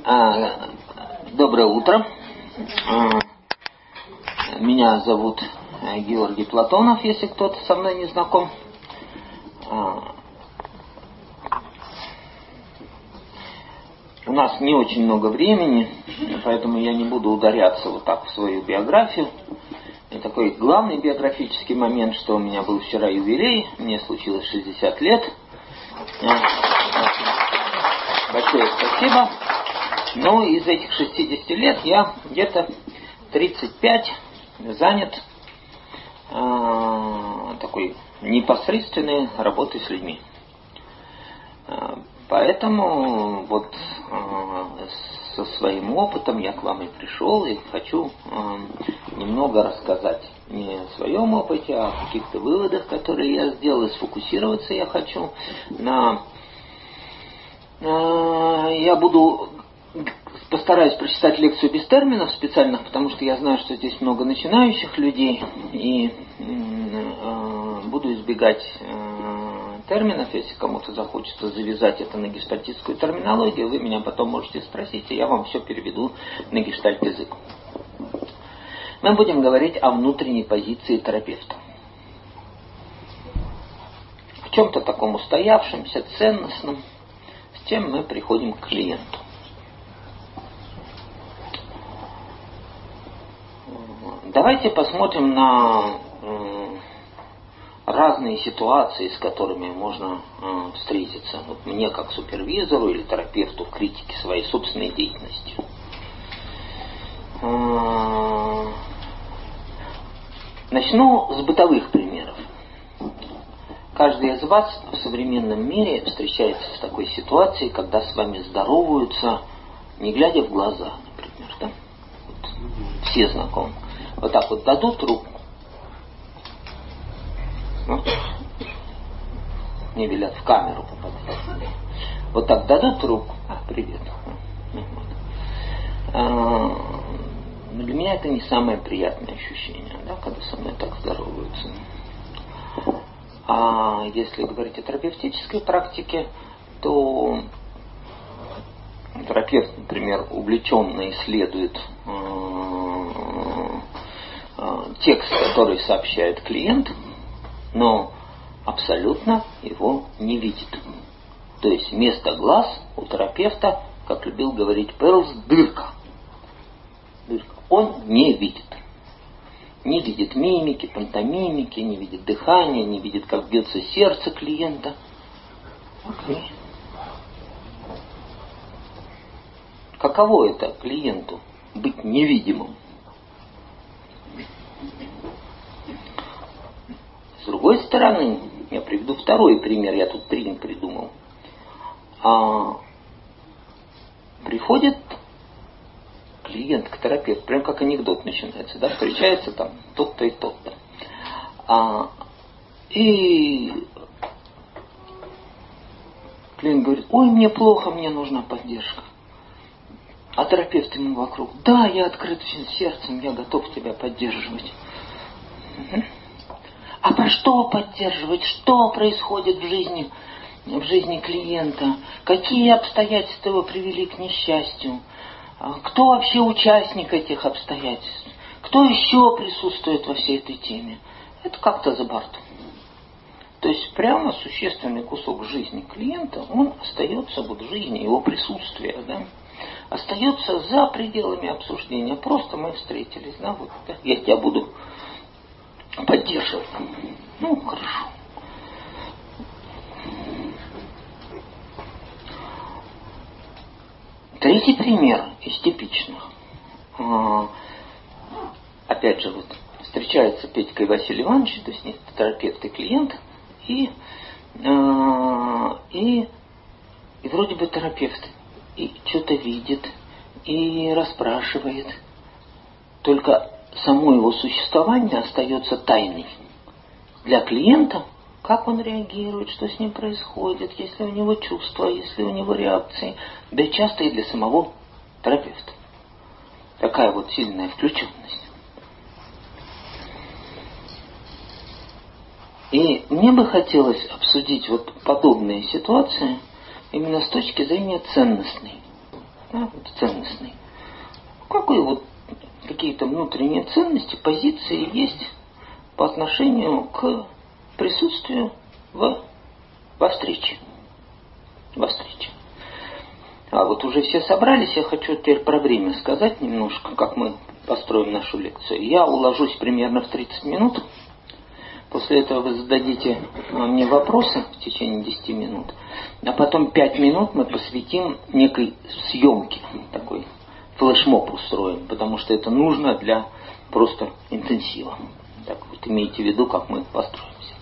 Доброе утро. Меня зовут Георгий Платонов, если кто-то со мной не знаком. У нас не очень много времени, поэтому я не буду ударяться вот так в свою биографию. И такой главный биографический момент, что у меня был вчера юбилей, мне случилось 60 лет. Большое спасибо. Но из этих 60 лет я где-то 35 занят такой непосредственной работой с людьми. Поэтому вот со своим опытом я к вам и пришел, и хочу немного рассказать не о своем опыте, а о каких-то выводах, которые я сделал, и сфокусироваться я хочу на... Я постараюсь прочитать лекцию без терминов специальных, потому что я знаю, что здесь много начинающих людей, и буду избегать терминов. Если кому-то захочется завязать это на гештальтистскую терминологию, вы меня потом можете спросить, и я вам все переведу на гештальт-язык. Мы будем говорить о внутренней позиции терапевта. В чем-то таком устоявшемся, ценностном, с чем мы приходим к клиенту. Давайте посмотрим на разные ситуации, с которыми можно встретиться. Вот мне как супервизору или терапевту в критике своей собственной деятельности. Начну с бытовых примеров. Каждый из вас в современном мире встречается с такой ситуацией, когда с вами здороваются, не глядя в глаза, например. Да? Вот. Все знакомы. Вот так вот дадут руку. Мне велят в камеру попадать. Вот так дадут руку. Привет. Для меня это не самое приятное ощущение, да, когда со мной так здороваются. А если говорить о терапевтической практике, то терапевт, например, увлеченно исследует текст, который сообщает клиент, но абсолютно его не видит. То есть вместо глаз у терапевта, как любил говорить Перлс, дырка. Он не видит. Не видит мимики, пантомимики, не видит дыхания, не видит, как бьется сердце клиента. Okay. Каково это клиенту быть невидимым? С другой стороны, я приведу второй пример, я тут 3 придумал. Приходит клиент к терапевту, прям как анекдот начинается, да, встречается там тот-то и тот-то. И клиент говорит: ой, мне плохо, мне нужна поддержка. А терапевт ему вокруг: да, я открыт всем сердцем, я готов тебя поддерживать. А про что поддерживать? Что происходит в жизни клиента? Какие обстоятельства его привели к несчастью? Кто вообще участник этих обстоятельств? Кто еще присутствует во всей этой теме? Это как-то за бортом. То есть прямо существенный кусок жизни клиента, он остается, вот жизни, его присутствия, да, остается за пределами обсуждения. Просто мы встретились, да, вот, да, я тебя буду поддерживать. Ну, хорошо. Третий пример из типичных. Опять же, вот встречаются Петька и Василий Иванович, то есть терапевт и клиент, и вроде бы терапевт и что-то видит, и расспрашивает. Только само его существование остается тайной. Для клиента, как он реагирует, что с ним происходит, есть ли у него чувства, есть ли у него реакции, да и часто и для самого терапевта. Такая вот сильная включенность. И мне бы хотелось обсудить вот подобные ситуации именно с точки зрения ценностной. да, вот ценностный. Какие-то внутренние ценности, позиции есть по отношению к присутствию во встрече. Во встрече. А вот уже все собрались, я хочу теперь про время сказать немножко, как мы построим нашу лекцию. Я уложусь примерно в 30 минут. После этого вы зададите мне вопросы в течение 10 минут. А потом 5 минут мы посвятим некой съемке. Такой флешмоб устроим, потому что это нужно для просто интенсива. Так вот, имейте в виду, как мы построимся.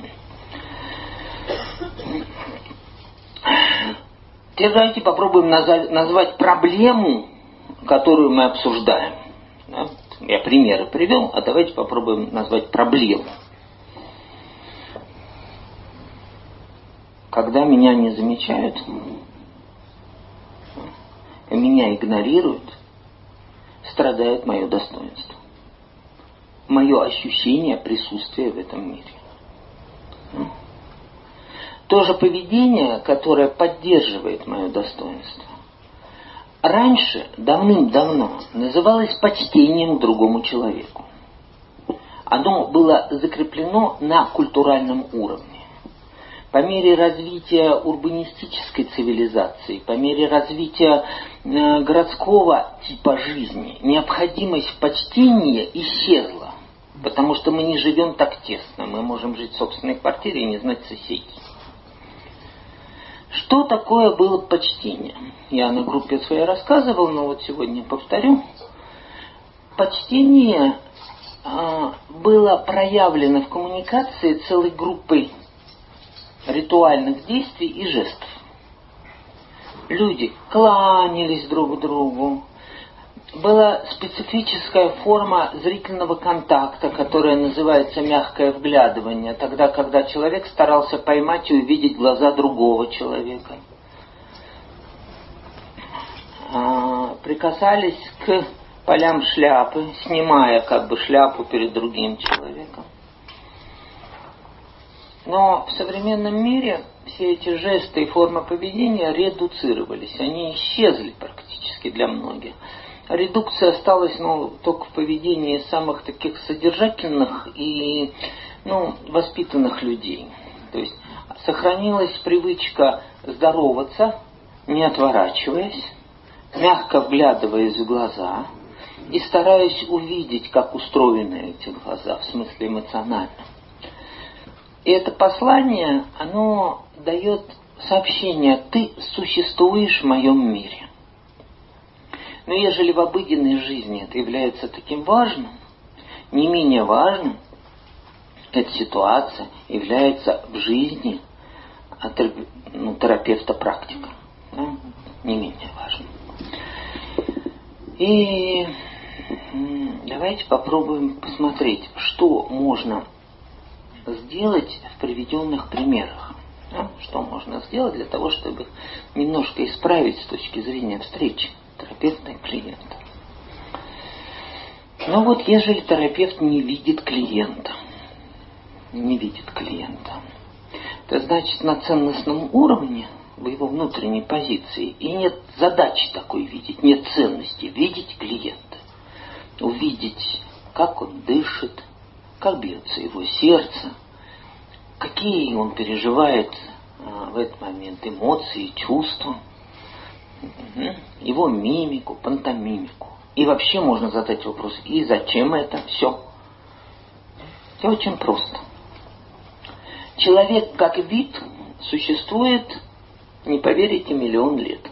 Теперь давайте попробуем назвать проблему, которую мы обсуждаем. Да? Я примеры привел, а давайте попробуем назвать проблему. Когда меня не замечают, меня игнорируют, страдает мое достоинство. Мое ощущение присутствия в этом мире. То же поведение, которое поддерживает мое достоинство, раньше, давным-давно, называлось почтением к другому человеку. Оно было закреплено на культуральном уровне. По мере развития урбанистической цивилизации, по мере развития городского типа жизни, необходимость в почтении исчезла. Потому что мы не живем так тесно. Мы можем жить в собственной квартире и не знать соседей. Что такое было почтение? Я на группе своей рассказывал, но вот сегодня повторю. Почтение было проявлено в коммуникации целой группой ритуальных действий и жестов. Люди кланялись друг другу. Была специфическая форма зрительного контакта, которая называется мягкое вглядывание, тогда, когда человек старался поймать и увидеть глаза другого человека. Прикасались к полям шляпы, снимая шляпу перед другим человеком. Но в современном мире все эти жесты и формы поведения редуцировались, они исчезли практически для многих. Редукция осталась только в поведении самых таких содержательных и воспитанных людей. То есть сохранилась привычка здороваться, не отворачиваясь, мягко вглядываясь в глаза и стараясь увидеть, как устроены эти глаза, в смысле эмоционально. И это послание, оно дает сообщение: ты существуешь в моем мире. Но ежели в обыденной жизни это является таким важным, не менее важным эта ситуация является в жизни терапевта-практика. Да? Не менее важным. И давайте попробуем посмотреть, что можно сделать в приведенных примерах. Да? Что можно сделать для того, чтобы немножко исправить с точки зрения встречи терапевта и клиента. Но вот ежели терапевт не видит клиента, это значит, на ценностном уровне, в его внутренней позиции, и нет задачи такой видеть, нет ценности видеть клиента. Увидеть, как он дышит, как бьется его сердце, какие он переживает в этот момент эмоции, чувства, его мимику, пантомимику. И вообще можно задать вопрос: и зачем это все? Все очень просто. Человек как вид существует, не поверите, 1 000 000 лет.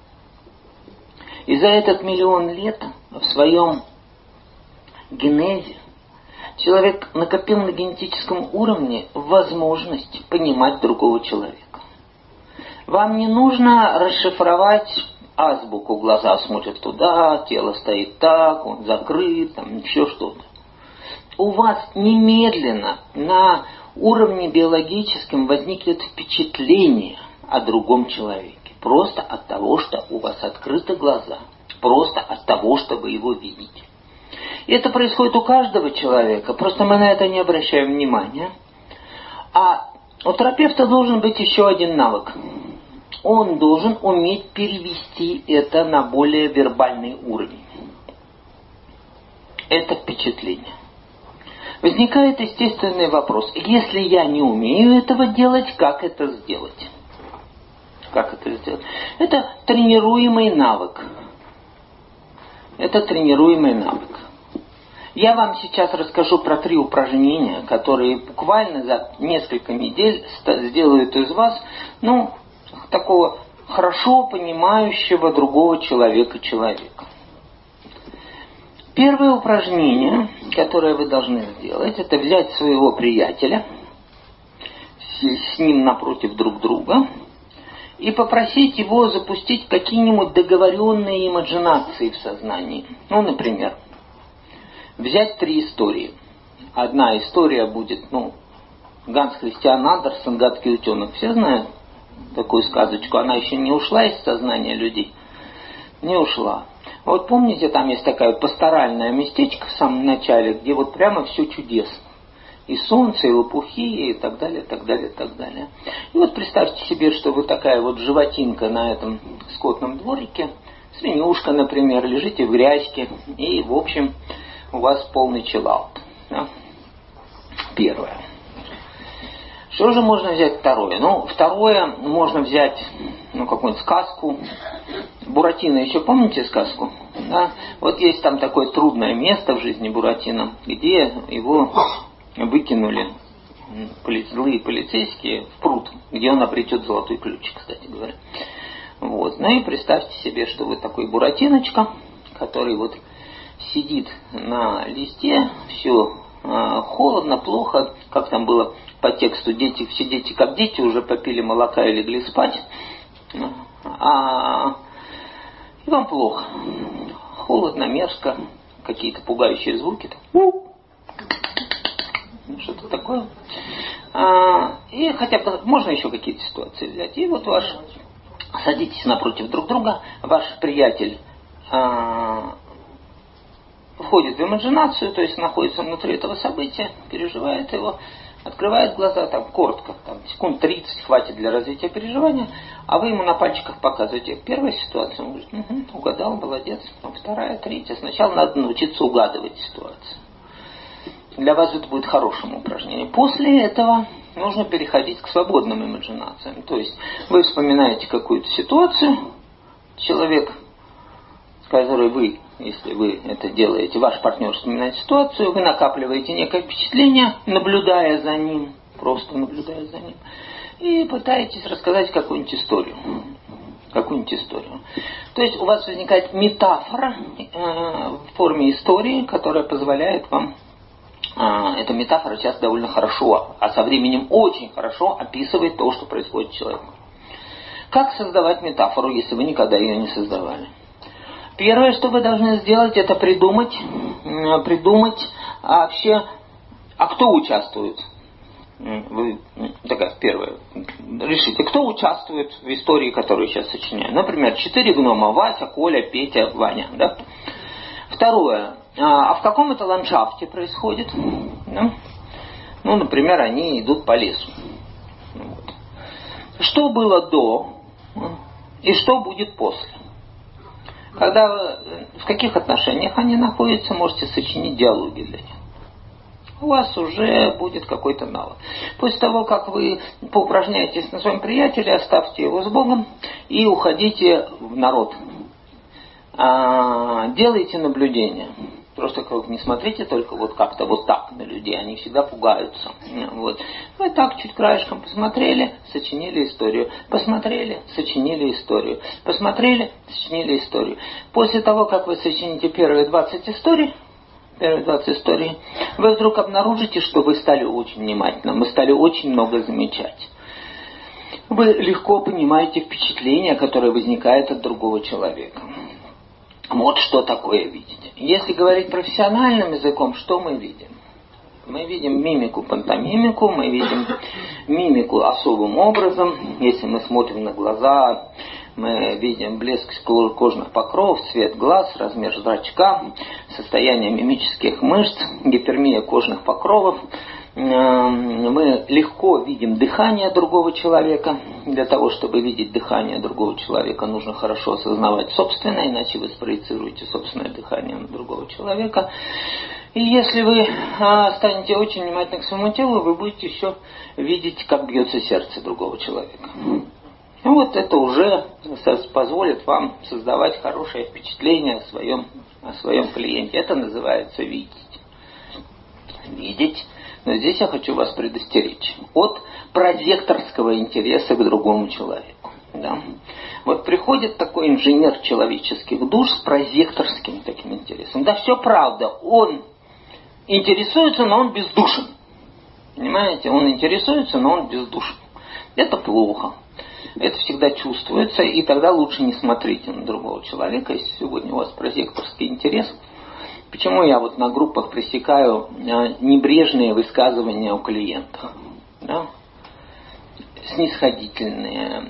И за этот 1 000 000 лет в своем генезе человек накопил на генетическом уровне возможность понимать другого человека. Вам не нужно расшифровать азбуку. Глаза смотрят туда, тело стоит так, он закрыт, еще что-то. У вас немедленно на уровне биологическом возникнет впечатление о другом человеке. Просто от того, что у вас открыты глаза. Просто от того, что вы его видите. И это происходит у каждого человека. Просто мы на это не обращаем внимания. А у терапевта должен быть еще один навык. он должен уметь перевести это на более вербальный уровень. Это впечатление. Возникает естественный вопрос. Если я не умею этого делать, как это сделать? Как это сделать? Это тренируемый навык. Это тренируемый навык. Я вам сейчас расскажу про 3 упражнения, которые буквально за несколько недель сделают из вас, такого хорошо понимающего другого человека. Первое упражнение, которое вы должны сделать, это взять своего приятеля, сесть с ним напротив друг друга и попросить его запустить какие-нибудь договоренные имаджинации в сознании. Например, взять 3 истории. Одна история будет, Ганс Христиан Андерсен «Гадкий утенок». Все знают такую сказочку? Она еще не ушла из сознания людей? Не ушла. Вот помните, там есть такая пасторальное местечко в самом начале, где вот прямо все чудесно. И солнце, и лопухи, и так далее, так далее, так далее. И вот представьте себе, что вы такая вот животинка на этом скотном дворике, свинюшка, например, лежите в грязьке, и, в общем, у вас полный чиллаут. Да? Первое. Что же можно взять второе? Второе можно взять, какую-нибудь сказку. Буратино, еще помните сказку? Да? Вот есть там такое трудное место в жизни Буратино, где его выкинули злые полицейские в пруд, где он обретет золотой ключ, кстати говоря. Вот. И представьте себе, что вы такой Буратиночка, который вот сидит на листе, все холодно, плохо, как там было по тексту, все дети как дети уже попили молока и легли спать, и вам плохо, холодно, мерзко, какие-то пугающие звуки, что-то такое, и хотя бы можно еще какие-то ситуации взять, и вот садитесь напротив друг друга, ваш приятель входит в имаджинацию, то есть находится внутри этого события, переживает его, открывает глаза, коротко, секунд 30 хватит для развития переживания, а вы ему на пальчиках показываете. Первая ситуация, он говорит, угадал, молодец. Вторая, третья. Сначала надо научиться угадывать ситуацию. Для вас это будет хорошим упражнением. После этого нужно переходить к свободным имаджинациям. То есть вы вспоминаете какую-то ситуацию, человек, с которой вы, если вы это делаете, ваш партнер вспоминает ситуацию, вы накапливаете некое впечатление, наблюдая за ним, просто наблюдая за ним, и пытаетесь рассказать какую-нибудь историю. То есть у вас возникает метафора в форме истории, которая позволяет вам, эта метафора сейчас довольно хорошо, а со временем очень хорошо описывает то, что происходит с человеком. Как создавать метафору, если вы никогда ее не создавали? Первое, что вы должны сделать, это придумать вообще, кто участвует. Первое. Решите, кто участвует в истории, которую я сейчас сочиняю. Например, 4 гнома: Вася, Коля, Петя, Ваня. Да? Второе. В каком это ландшафте происходит? Да? Например, они идут по лесу. Вот. Что было до и что будет после? В каких отношениях они находятся, можете сочинить диалоги для них. У вас уже будет какой-то навык. После того, как вы поупражняетесь на своем приятеле, оставьте его с Богом и уходите в народ. Делайте наблюдения. Просто не смотрите только как-то так на людей, они всегда пугаются. Вот. Вы так чуть краешком посмотрели, сочинили историю. Посмотрели, сочинили историю. Посмотрели, сочинили историю. После того, как вы сочините первые 20 историй, вы вдруг обнаружите, что вы стали очень внимательным, вы стали очень много замечать. Вы легко понимаете впечатление, которое возникает от другого человека. Вот что такое видеть. Если говорить профессиональным языком, что мы видим? Мы видим мимику, пантомимику, мы видим мимику особым образом. Если мы смотрим на глаза, мы видим блеск кожных покровов, цвет глаз, размер зрачка, состояние мимических мышц, гипермия кожных покровов. мы легко видим дыхание другого человека. Для того, чтобы видеть дыхание другого человека, нужно хорошо осознавать собственное, иначе вы спроецируете собственное дыхание на другого человека. И если вы станете очень внимательны к своему телу, вы будете еще видеть, как бьется сердце другого человека. И вот это уже позволит вам создавать хорошее впечатление о своем клиенте. Это называется видеть. Видеть. Но здесь я хочу вас предостеречь от прозекторского интереса к другому человеку. Да? Вот приходит такой инженер человеческих душ с прозекторским таким интересом. Да, все правда, он интересуется, но он бездушен. Понимаете, он интересуется, но он бездушен. Это плохо. Это всегда чувствуется, и тогда лучше не смотрите на другого человека, если сегодня у вас прозекторский интерес. Почему я вот на группах пресекаю небрежные высказывания о клиентах? Да? Снисходительные,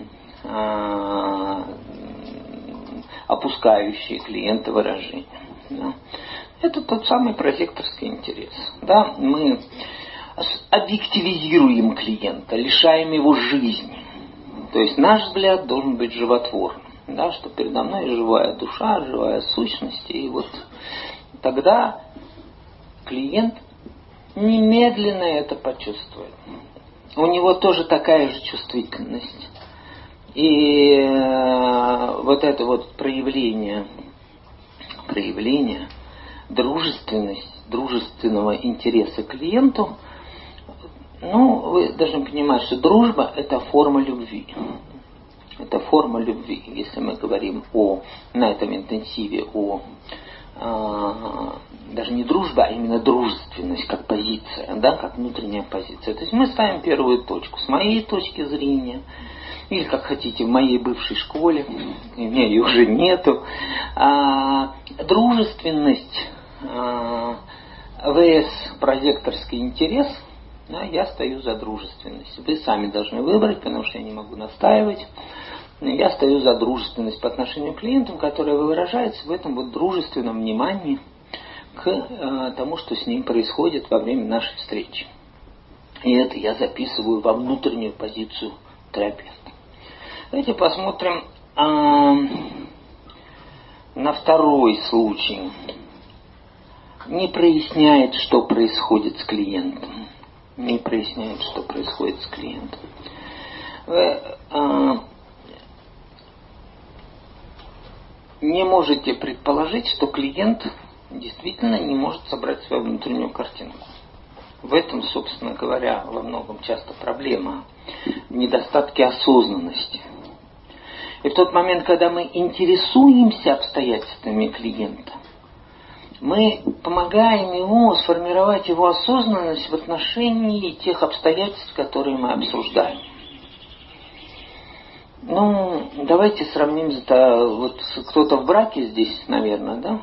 опускающие клиента выражения. Да? Это тот самый прозекторский интерес. Да? Мы объективизируем клиента, лишаем его жизни. То есть наш взгляд должен быть животворным. Да? Что передо мной живая душа, живая сущность. И вот тогда клиент немедленно это почувствует. У него тоже такая же чувствительность. И вот это вот проявление дружественного интереса к клиенту, вы должны понимать, что дружба – это форма любви. Это форма любви. Если мы говорим на этом интенсиве даже не дружба, а именно дружественность как позиция, да, как внутренняя позиция. То есть мы ставим первую точку. С моей точки зрения, или как хотите, в моей бывшей школе, у меня ее уже нету, дружественность vs прозекторский интерес, да, я стою за дружественность. Вы сами должны выбрать, потому что я не могу настаивать. Я стою за дружественность по отношению к клиентам, которая выражается в этом вот дружественном внимании к тому, что с ним происходит во время нашей встречи. И это я записываю во внутреннюю позицию терапевта. Давайте посмотрим на второй случай. Не проясняет, что происходит с клиентом. Не проясняет, что происходит с клиентом. Вы не можете предположить, что клиент действительно не может собрать свою внутреннюю картинку. В этом, собственно говоря, во многом часто проблема. Недостатки осознанности. И в тот момент, когда мы интересуемся обстоятельствами клиента, мы помогаем ему сформировать его осознанность в отношении тех обстоятельств, которые мы обсуждаем. Давайте сравним это. Вот кто-то в браке здесь, наверное, да?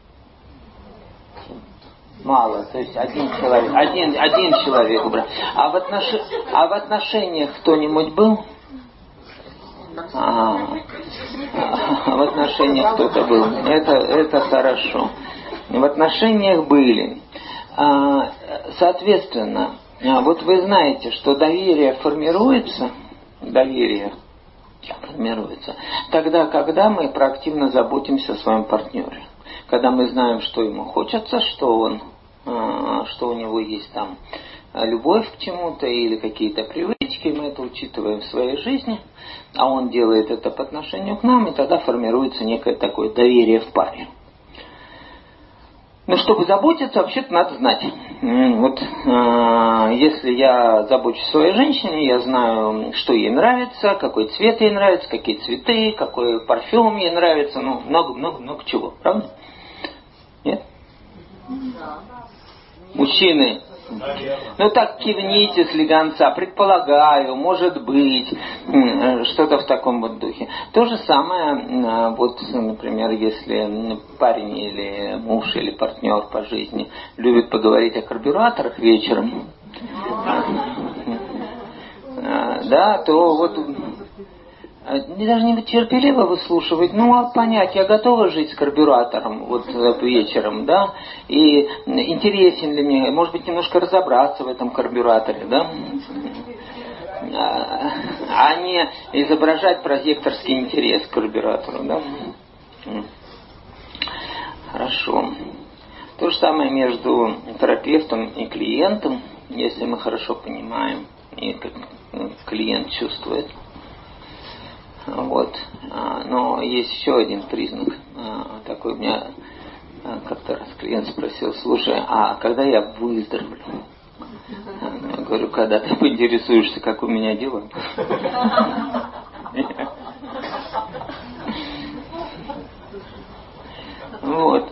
Мало, то есть один человек в браке. А в отношениях кто-нибудь был? В отношениях кто-то был. Это хорошо. В отношениях были. Соответственно, вот вы знаете, что доверие формируется тогда, когда мы проактивно заботимся о своем партнере. Когда мы знаем, что ему хочется, что у него есть там любовь к чему-то или какие-то привычки, мы это учитываем в своей жизни, а он делает это по отношению к нам, и тогда формируется некое такое доверие в паре. Но чтобы заботиться, вообще-то надо знать. Если я забочусь о своей женщине, я знаю, что ей нравится, какой цвет ей нравится, какие цветы, какой парфюм ей нравится, много чего, правда? Нет? Мужчины, так кивните слегонца, предполагаю, может быть, что-то в таком вот духе. То же самое, например, если парень или муж или партнер по жизни любит поговорить о карбюраторах вечером, даже не терпеливо выслушивать, а понять, я готова жить с карбюратором вот вечером, да, и интересен ли мне, может быть, немножко разобраться в этом карбюраторе, да, а не изображать прозекторский интерес к карбюратору, да. Хорошо. То же самое между терапевтом и клиентом, если мы хорошо понимаем, и как клиент чувствует. Вот. Но есть еще один признак. Такой у меня как-то раз клиент спросил: слушай, а когда я выздоровлю? Я говорю: когда ты поинтересуешься, как у меня дела. Вот.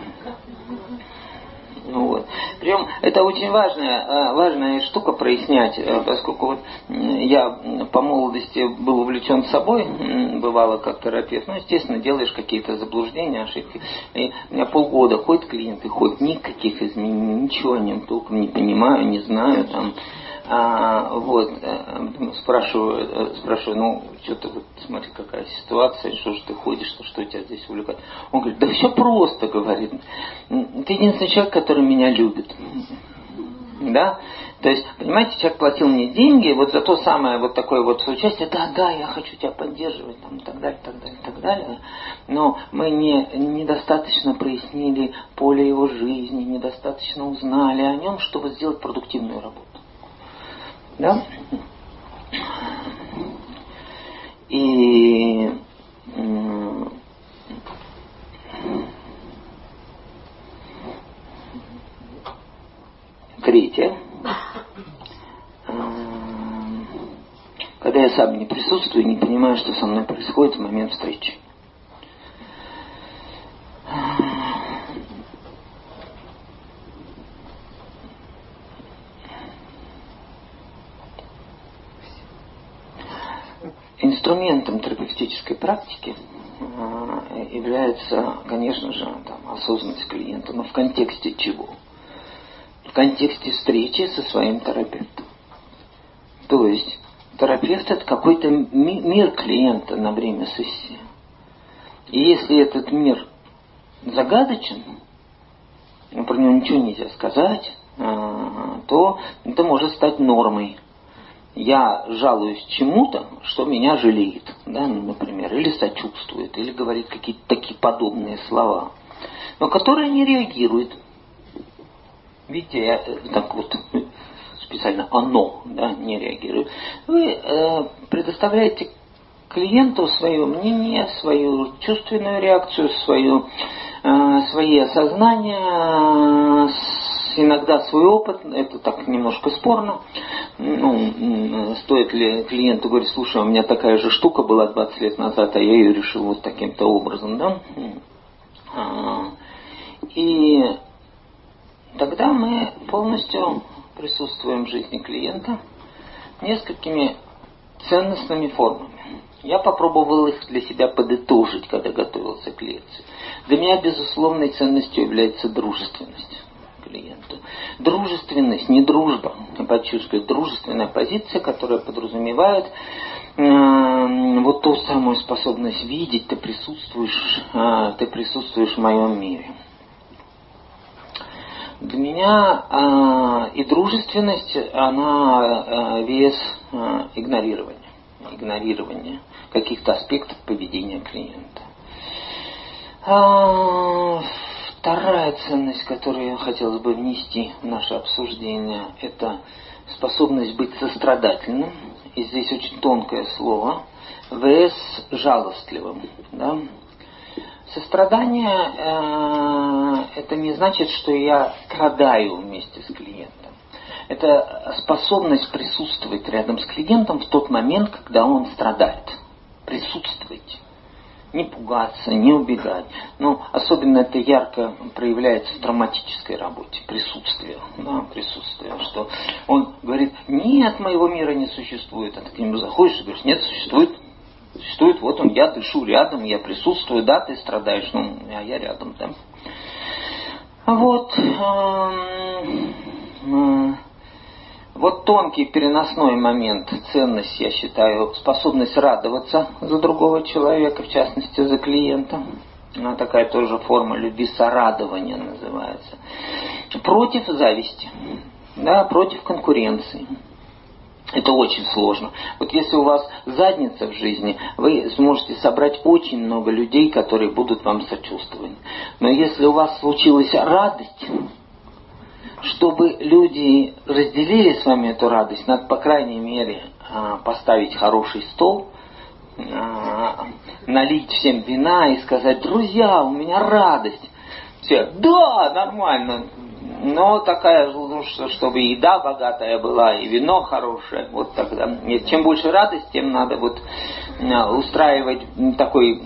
Причем это очень важная штука прояснять, поскольку вот я по молодости был увлечен собой, бывало как терапевт, естественно, делаешь какие-то заблуждения, ошибки. И у меня полгода ходят клиенты, ходят, никаких изменений, ничего о нем толком не понимаю, не знаю, там. Спрашиваю, что-то вот смотри, какая ситуация, что же ты ходишь, что тебя здесь увлекает. Он говорит: да все просто, говорит. Ты единственный человек, который меня любит. Да? То есть, понимаете, человек платил мне деньги вот за то самое вот такое вот соучастие, да, я хочу тебя поддерживать, там, и так далее. Но мы недостаточно прояснили поле его жизни, недостаточно узнали о нем, чтобы сделать продуктивную работу. Да? И третье. Когда я сам не присутствую, не понимаю, что со мной происходит в момент встречи. Инструментом терапевтической практики является, конечно же, осознанность клиента, но в контексте чего? В контексте встречи со своим терапевтом. То есть терапевт — это какой-то мир клиента на время сессии. И если этот мир загадочен, про него ничего нельзя сказать, то это может стать нормой. Я жалуюсь чему-то, что меня жалеет, да, например, или сочувствует, или говорит какие-то такие подобные слова, но которые не реагируют. Видите, я так вот специально «оно», да, не реагирует. Вы предоставляете клиенту свое мнение, свою чувственную реакцию, свои осознания, иногда свой опыт. Это так немножко спорно. Стоит ли клиенту говорить: слушай, у меня такая же штука была 20 лет назад, а я ее решил вот таким-то образом, да? И тогда мы полностью присутствуем в жизни клиента несколькими ценностными формами. Я попробовал их для себя подытожить, когда готовился к лекции. Для меня безусловной ценностью является дружественность клиенту. Дружественность, не дружба, подчеркиваю, дружественная позиция, которая подразумевает вот ту самую способность видеть, ты присутствуешь в моем мире. Для меня и дружественность, она вес игнорирования каких-то аспектов поведения клиента. Вторая ценность, которую хотелось бы внести в наше обсуждение, это способность быть сострадательным. И здесь очень тонкое слово. ВС жалостливым. Да? Сострадание это не значит, что я страдаю вместе с клиентом. Это способность присутствовать рядом с клиентом в тот момент, когда он страдает. Присутствовать. Не пугаться, не убегать. Но особенно это ярко проявляется в травматической работе. Присутствие. Да, присутствие. Что он говорит: нет, моего мира не существует. А ты к нему заходишь и говоришь: нет, существует. Существует, вот он, я дышу рядом, я присутствую, да, ты страдаешь, а я рядом, да. Вот. Вот тонкий переносной момент, ценность, я считаю, способность радоваться за другого человека, в частности за клиента. Она такая тоже форма любви, сорадования называется. Против зависти, да, против конкуренции. Это очень сложно. Вот если у вас задница в жизни, вы сможете собрать очень много людей, которые будут вам сочувствовать. Но если у вас случилась радость, чтобы люди разделили с вами эту радость, надо, по крайней мере, поставить хороший стол, налить всем вина и сказать: друзья, у меня радость. Все: да, нормально. Но такая, чтобы еда богатая была и вино хорошее. Вот тогда. Нет, чем больше радость, тем надо вот устраивать такой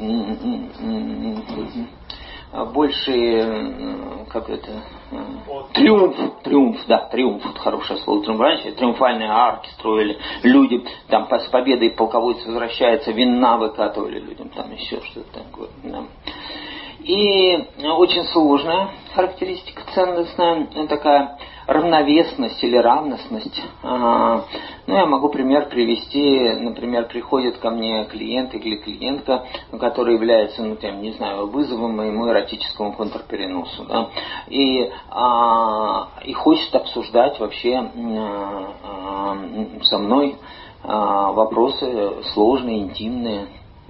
больше, как это, триумф, вот хорошее слово, раньше триумфальные арки строили, люди там с победой полководец возвращается, вина выкатывали людям, там еще что-то такое, да. И очень сложная характеристика ценностная, такая равновесность или равностность. Я могу пример привести. Например, приходит ко мне клиент или клиентка, который является, вызовом моему эротическому контрпереносу. Да, и хочет обсуждать вообще со мной вопросы сложные, интимные.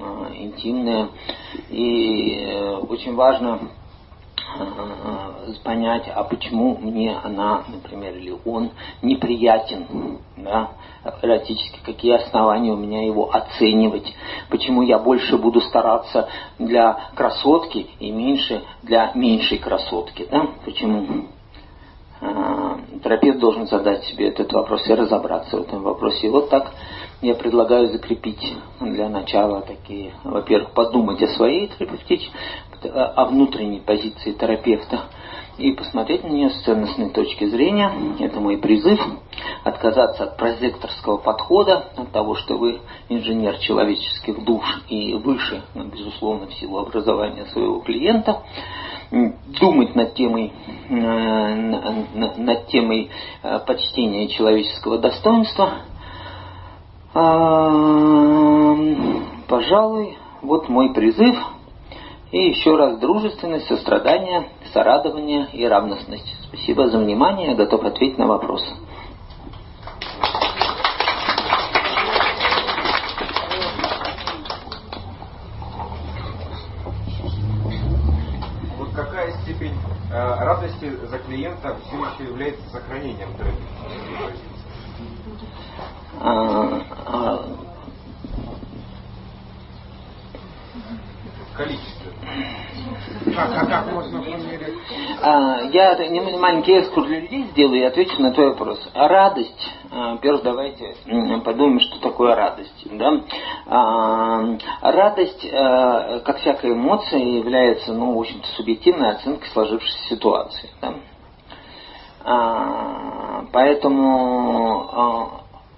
И очень важно понять, а почему мне она, например, или он неприятен, да, эротически, какие основания у меня его оценивать, почему я больше буду стараться для красотки и меньше для меньшей красотки, да, почему? Терапевт должен задать себе этот вопрос и разобраться в этом вопросе. И вот так я предлагаю закрепить для начала такие, во-первых, подумать о своей терапевтической, о внутренней позиции терапевта и посмотреть на нее с ценностной точки зрения. Это мой призыв. Отказаться от прозекторского подхода, от того, что вы инженер человеческих душ и выше, безусловно, в силу образования своего клиента. Думать над темой почтения человеческого достоинства. Пожалуй, вот мой призыв. И еще раз дружественность, сострадание, сорадование и равностность. Спасибо за внимание. Я готов ответить на вопросы. Вот какая степень радости за клиента все еще является сохранением терапии? Количество. Как можно померить? Я маленький экскурс для людей сделаю и отвечу на твой вопрос. Радость. Первым давайте подумаем, что такое радость. Да? Радость, как всякая эмоция, является, в общем-то, субъективной оценкой сложившейся ситуации. Да? Поэтому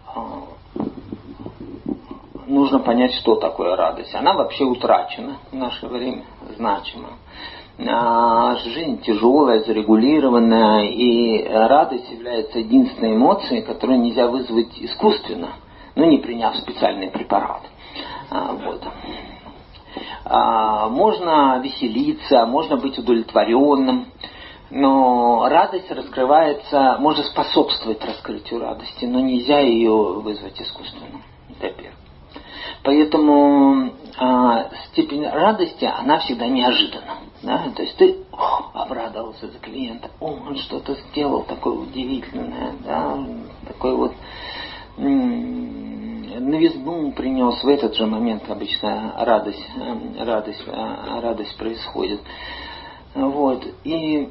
нужно понять, что такое радость. Она вообще утрачена в наше время, значимо. Жизнь тяжелая, зарегулированная, и радость является единственной эмоцией, которую нельзя вызвать искусственно, не приняв специальный препарат. Вот. Можно веселиться, можно быть удовлетворенным, но радость раскрывается, может способствовать раскрытию радости, но нельзя ее вызвать искусственно. Это первое. Поэтому степень радости, она всегда неожиданна. Да? То есть ты обрадовался за клиента, он что-то сделал такое удивительное, да? Такой вот новизну принес. В этот же момент обычно радость происходит. Вот. И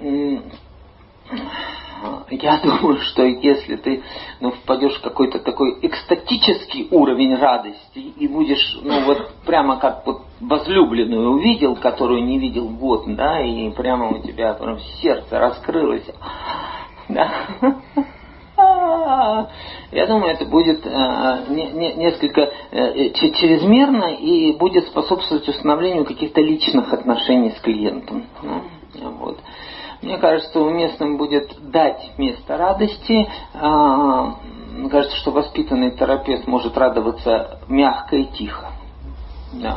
я думаю, что если ты впадешь в какой-то такой экстатический уровень радости и будешь, прямо как возлюбленную увидел, которую не видел год, да, и прямо у тебя прям сердце раскрылось, да. Я думаю, это будет несколько чрезмерно и будет способствовать установлению каких-то личных отношений с клиентом. Вот. Мне кажется, уместным будет дать место радости. Мне кажется, что воспитанный терапевт может радоваться мягко и тихо. Да.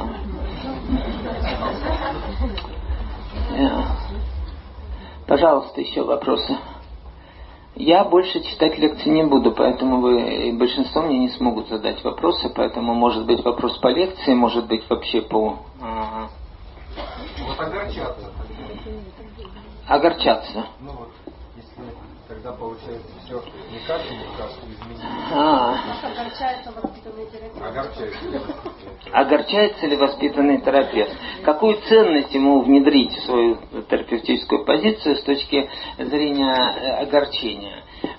Пожалуйста, еще вопросы. Я больше читать лекции не буду, поэтому большинство мне не смогут задать вопросы, поэтому может быть вопрос по лекции, может быть вообще по... Вот огорчаться. Огорчаться. Ну вот, если тогда получается все не кашу изменить. Огорчается воспитанный терапевт. Огорчается ли воспитанный терапевт? Какую ценность ему внедрить в свою терапевтическую позицию с точки зрения огорчения?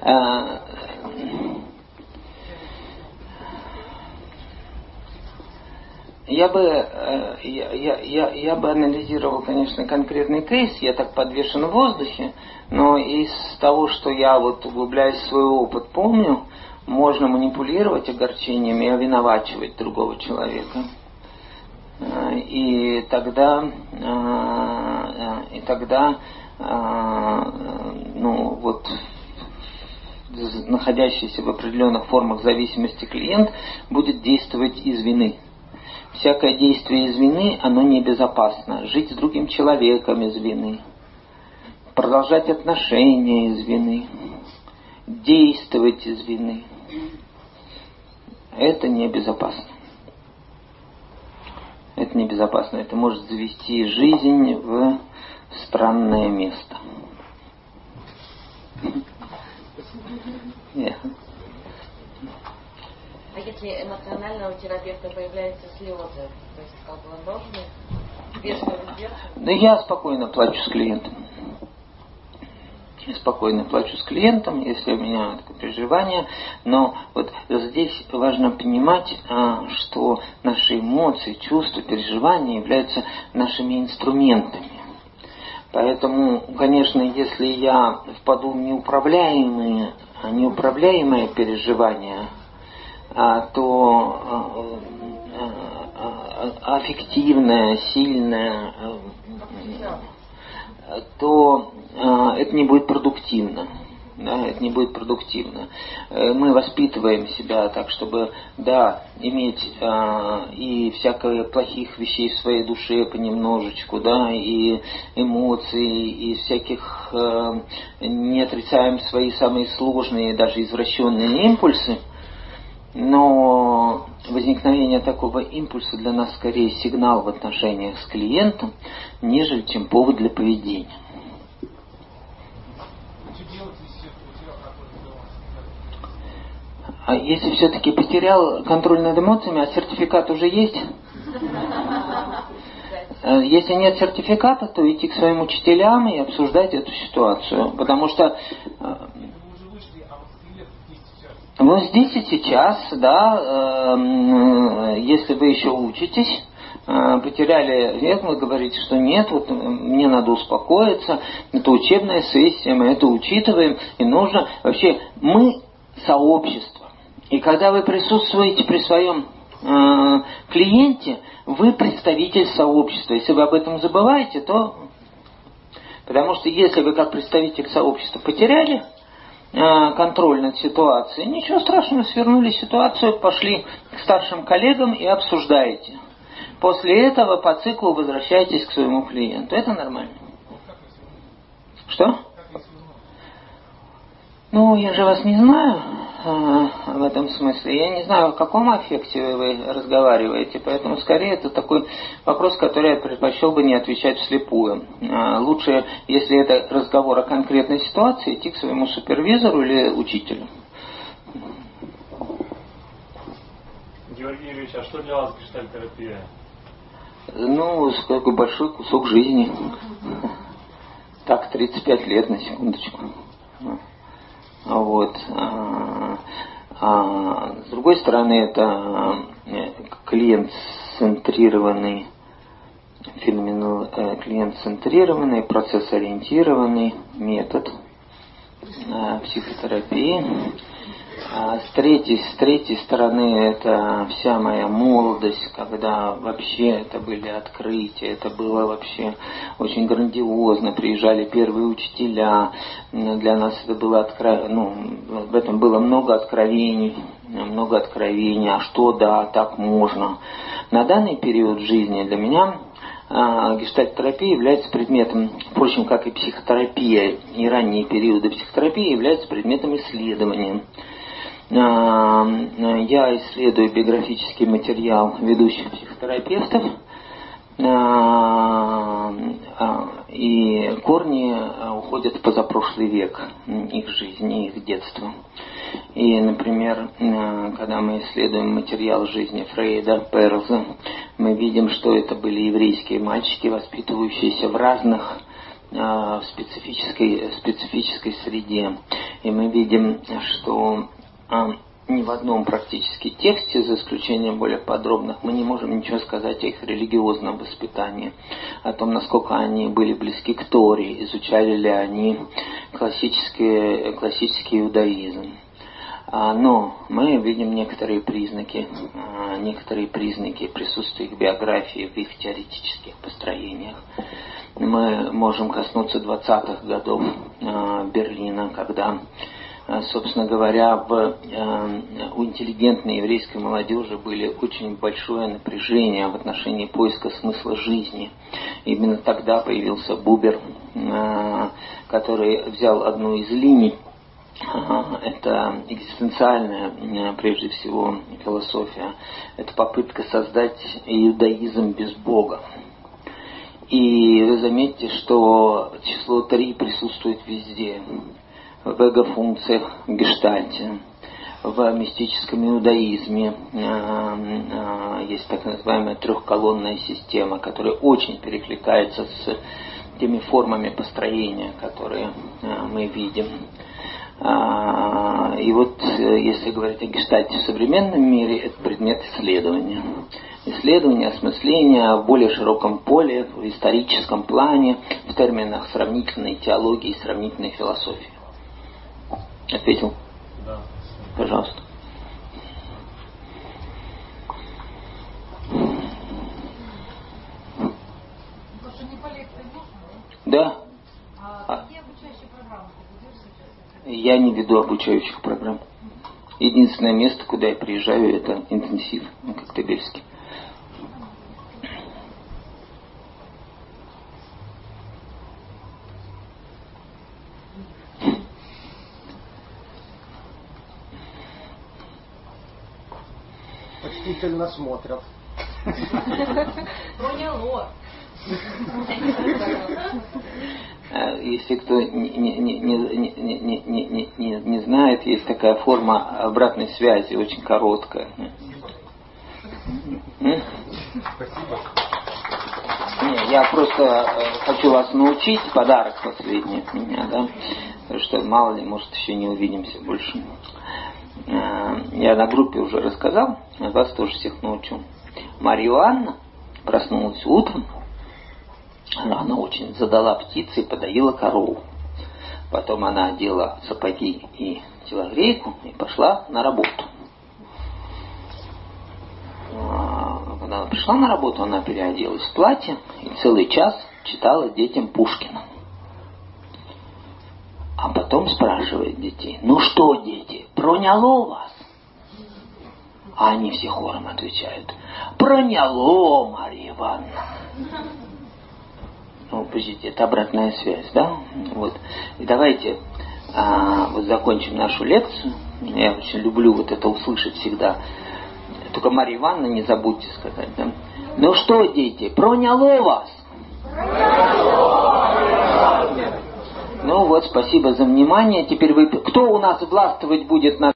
Я бы анализировал, конечно, конкретный кейс, я так подвешен в воздухе, но из того, что я вот углубляясь в свой опыт помню, можно манипулировать огорчением и овиновачивать другого человека. И тогда находящийся в определенных формах зависимости клиент будет действовать из вины. Всякое действие из вины, оно небезопасно. Жить с другим человеком из вины. Продолжать отношения из вины. Действовать из вины. Это небезопасно. Это небезопасно. Это может завести жизнь в странное место. Нет. А если эмоционально у терапевта появляются слезы, то есть как бы он должен вежливо сдерживать? Да я спокойно плачу с клиентом. Я спокойно плачу с клиентом, если у меня такое переживание. Но вот здесь важно понимать, что наши эмоции, чувства, переживания являются нашими инструментами. Поэтому, конечно, если я впаду в неуправляемые переживания, то аффективное, сильное, то это не будет продуктивно. Да, это не будет продуктивно. Мы воспитываем себя так, чтобы, да, иметь и всякое плохих вещей в своей душе понемножечку, да, и эмоций, и всяких не отрицаем свои самые сложные, даже извращенные импульсы. Но возникновение такого импульса для нас скорее сигнал в отношениях с клиентом, нежели чем повод для поведения. А если все-таки потерял контроль над эмоциями, а сертификат уже есть? Если нет сертификата, то идти к своим учителям и обсуждать эту ситуацию. Потому что... Ну, здесь и сейчас, да, если вы еще учитесь, потеряли век, вы говорите, что нет, вот мне надо успокоиться, это учебная сессия, мы это учитываем, и нужно... Вообще, мы сообщество. И когда вы присутствуете при своем клиенте, вы представитель сообщества. Если вы об этом забываете, то... Потому что если вы как представитель сообщества потеряли контроль над ситуацией, ничего страшного, свернули ситуацию, пошли к старшим коллегам и обсуждаете. После этого по циклу возвращаетесь к своему клиенту. Это нормально. Что? Ну, я же вас не знаю в этом смысле. Я не знаю, о каком аффекте вы разговариваете, поэтому скорее это такой вопрос, который я предпочел бы не отвечать вслепую. Лучше, если это разговор о конкретной ситуации, идти к своему супервизору или учителю. Георгий Юрьевич, а что для вас гештальт-терапия? Ну, такой большой кусок жизни. Так, 35 лет, на секундочку. Вот. С другой стороны, это клиент-центрированный клиент-центрированный, процесс-ориентированный метод психотерапии. С третьей стороны, это вся моя молодость, когда вообще это были открытия, это было вообще очень грандиозно, приезжали первые учителя, для нас это было в этом было много откровений, а что да, так можно. На данный период жизни для меня гештальт-терапия является предметом, впрочем, как и психотерапия, и ранние периоды психотерапии являются предметом исследования. Я исследую биографический материал ведущих психотерапевтов, и корни уходят в позапрошлый век их жизни, их детства. И, например, когда мы исследуем материал жизни Фрейда, Перлза, мы видим, что это были еврейские мальчики, воспитывающиеся в разных специфической среде. И мы видим, что ни в одном практически тексте, за исключением более подробных, мы не можем ничего сказать о их религиозном воспитании, о том, насколько они были близки к Торе, изучали ли они классический иудаизм. Но мы видим некоторые признаки присутствия их биографии в их теоретических построениях. Мы можем коснуться 20-х годов Берлина, когда, собственно говоря, у интеллигентной еврейской молодежи были очень большое напряжение в отношении поиска смысла жизни. Именно тогда появился Бубер, который взял одну из линий. Это экзистенциальная, прежде всего, философия. Это попытка создать иудаизм без Бога. И вы заметите, что число 3 присутствует везде. В эго-функциях гештальте, в мистическом иудаизме есть так называемая трехколонная система, которая очень перекликается с теми формами построения, которые мы видим. И вот, если говорить о гештальте в современном мире, это предмет исследования. Исследование, осмысление в более широком поле, в историческом плане, в терминах сравнительной теологии и сравнительной философии. Ответил? Да. Пожалуйста. Потому что не по лекции можно, Да. Какие обучающие программы ты ведешь сейчас? Я не веду обучающих программ. Единственное место, куда я приезжаю, это интенсив на Коктебельске. Почтительно смотрят. Проняло. Если кто не знает, есть такая форма обратной связи, очень короткая. Спасибо. Не, я просто хочу вас научить, подарок последний от меня, да, потому что мало ли, может, еще не увидимся больше. Я на группе уже рассказал, вас тоже всех научу. Марья Ивановна проснулась утром, она очень задала птице и подоила корову. Потом она одела сапоги и телогрейку и пошла на работу. Когда она пришла на работу, она переоделась в платье и целый час читала детям Пушкина. А потом спрашивает детей: ну что, дети, проняло вас? А они все хором отвечают: проняло, Марья Ивановна. Ну, подождите, это обратная связь, да? Вот. И давайте вот закончим нашу лекцию. Я очень люблю вот это услышать всегда. Только, Марья Ивановна, не забудьте сказать, да? Ну что, дети, проняло вас? Ну вот, спасибо за внимание. Теперь кто у нас властвовать будет на